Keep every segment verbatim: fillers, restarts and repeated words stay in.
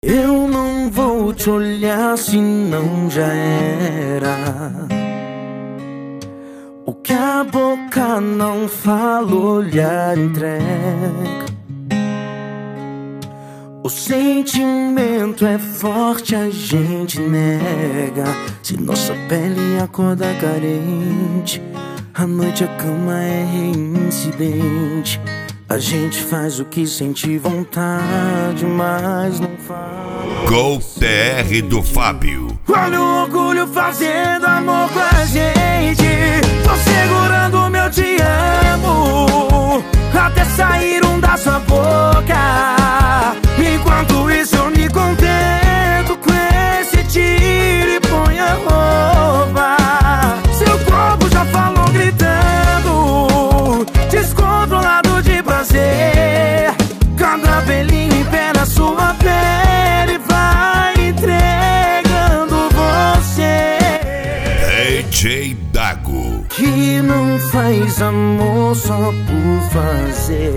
Eu não vou te olhar se não já era. O que a boca não fala, o olhar entrega. O sentimento é forte, a gente nega. Se nossa pele acorda carente, à noite a cama é reincidente. A gente faz o que sente vontade, mas não fala. Gol T R do Fábio. Olha o orgulho fazendo amor com a gente. Tô segurando o meu te amo até sair um da sua boca. Enquanto isso eu me contento com esse tiro e põe a roupa. Seu corpo já falou gritando, descontrolado de prazer. Cada pelinho em pé na sua pele vai entregando você. D J Dago, que não faz amor só por fazer.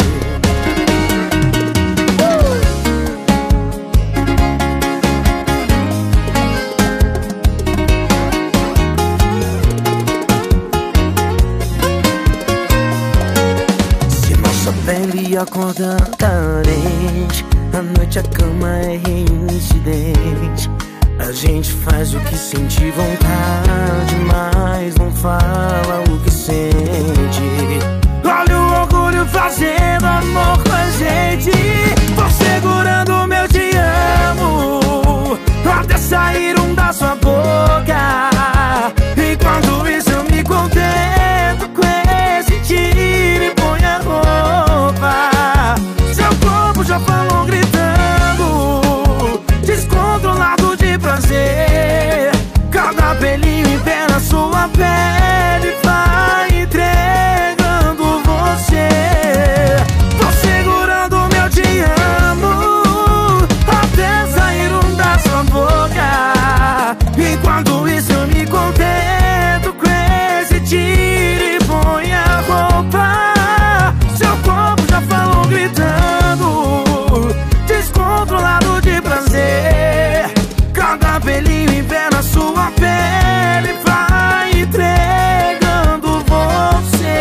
Pele acorda carente, à noite a cama é reincidente. A gente faz o que sente vontade, mas não fala o que sente. Olha o orgulho fazendo amor com a gente. Tô segurando o meu te amo até sair um da sua boca. Enquanto isso eu me contento com esse tiro e põe a roupa. Seu corpo já falou gritando, descontrolado de prazer. Cada pelinho em pé na sua pele vai entregando você. Tô segurando o meu te amo até sair um da sua boca. Enquanto isso eu me contento com esse tiro e põe a roupa. Seu corpo já falou gritando, descontrolado de prazer. Cada pelinho em pé na sua pele vai entregando você.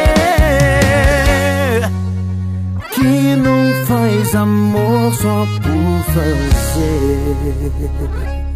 Que não faz amor só por fazer.